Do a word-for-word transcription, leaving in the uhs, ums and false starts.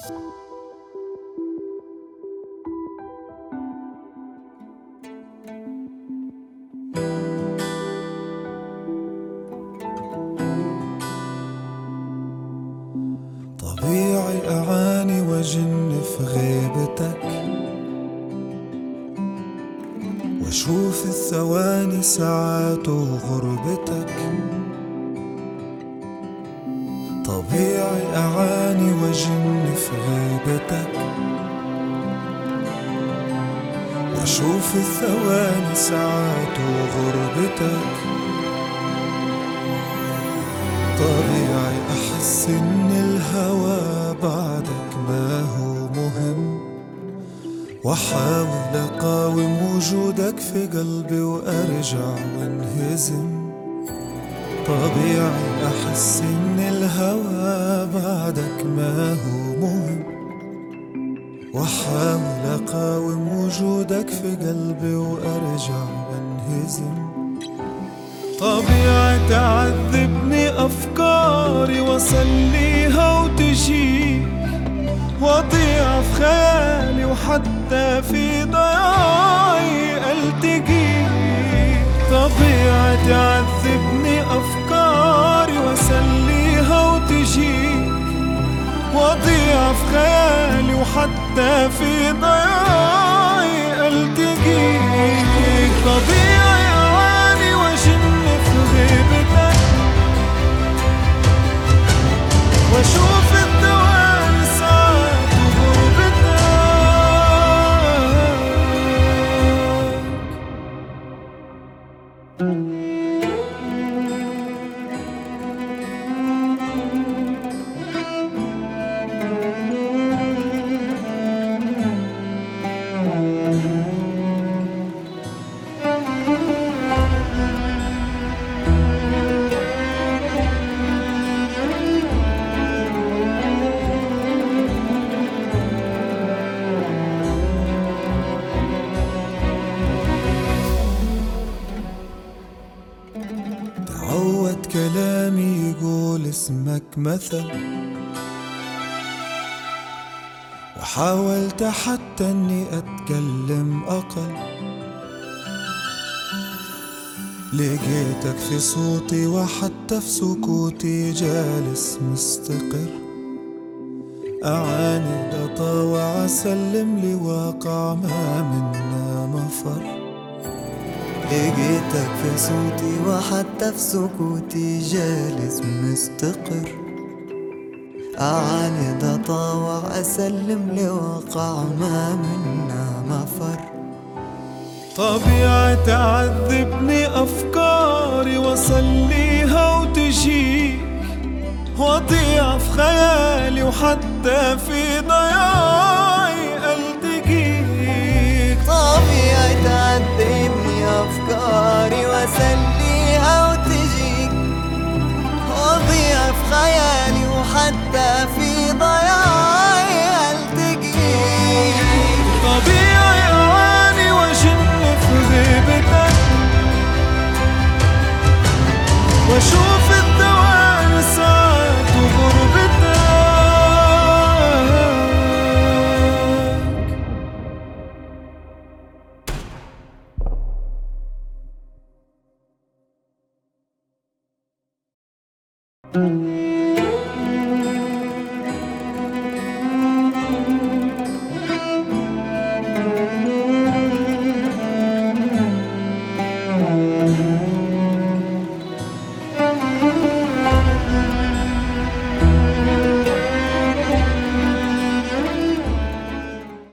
طبيعي أعاني وأجن في غيبتك، وأشوف الثواني ساعات وغربتك. طبيعي أعاني وأجن في غيبتك، وأشوف الثواني ساعات وغربتك. طبيعي أحس إن الهوى بعدك ما هو مهم، وأحاول أقاوم وجودك في قلبي وأرجع وانهزم. طبيعي أحس إن الهوى بعدك ما هو مهم، وأحاول أقاوم وجودك في قلبي وأرجع وانهزم. طبيعي تعذبني أفكاري وصليها وتجيك، وأضيع في خيالي وحتى في ضياعي ألتقيك. طبيعي تعذبني أفكاري وصليها وتجيك، وأضيع في خيالي وحتى في ضياعي ألتقيك. طبيعي أعاني وأجن في غيبتك، وأشوف الثواني ساعات وغربتك. تعود كلامي يقول اسمك مثل، وحاولت حتى اني اتكلم اقل. لقيتك في صوتي وحتى في سكوتي جالس مستقر. اعاند اطاوع اسلم لواقع ما منا مفر. لقيتك في صوتي وحتى في سكوتي جالس مستقر. أعاند أطاوع أسلم لواقع ما منا مفر. طبيعي تعذبني أفكاري وصليها وتجيك، وأضيع في خيالي وحتى في ضياعي ألتقيك. طبيعي تعذبني أفكاري وأسليها وتجيك، وأضيع في خيالي وحتى في ضياعي ألتقيك. طبيعي أعاني وأجن في غيبتك، وأشوف الثواني ساعات وغربتك.